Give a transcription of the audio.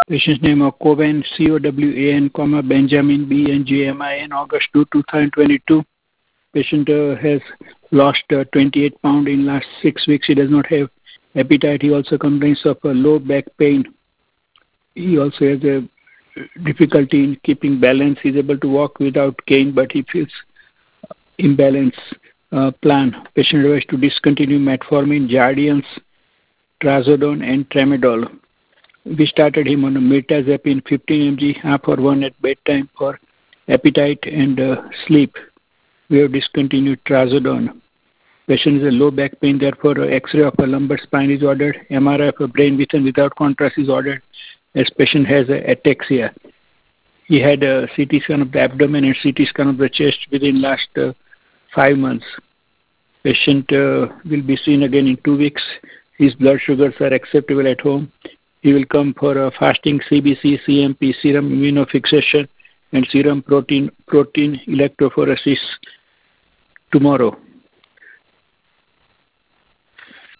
Patient's name of Cowan, C-O-W-A-N, Benjamin, B-N-J-M-I-N, August 2, 2022. Patient has lost 28 pounds in last 6 weeks. He does not have appetite. He also complains of low back pain. He also has a difficulty in keeping balance. He's able to walk without cane, but he feels imbalance. Plan. Patient advised to discontinue metformin, Jardiance, Trazodone, and Tramadol. We started him on a mirtazapine 15 mg, half or one at bedtime for appetite and sleep. We have discontinued Trazodone. Patient is a low back pain, therefore X-ray of a lumbar spine is ordered. MRI of a brain with and without contrast is ordered, as patient has ataxia. He had a CT scan of the abdomen and CT scan of the chest within last 5 months. Patient will be seen again in 2 weeks. His blood sugars are acceptable at home. He will come for a fasting CBC, CMP, serum immunofixation, and serum protein electrophoresis tomorrow.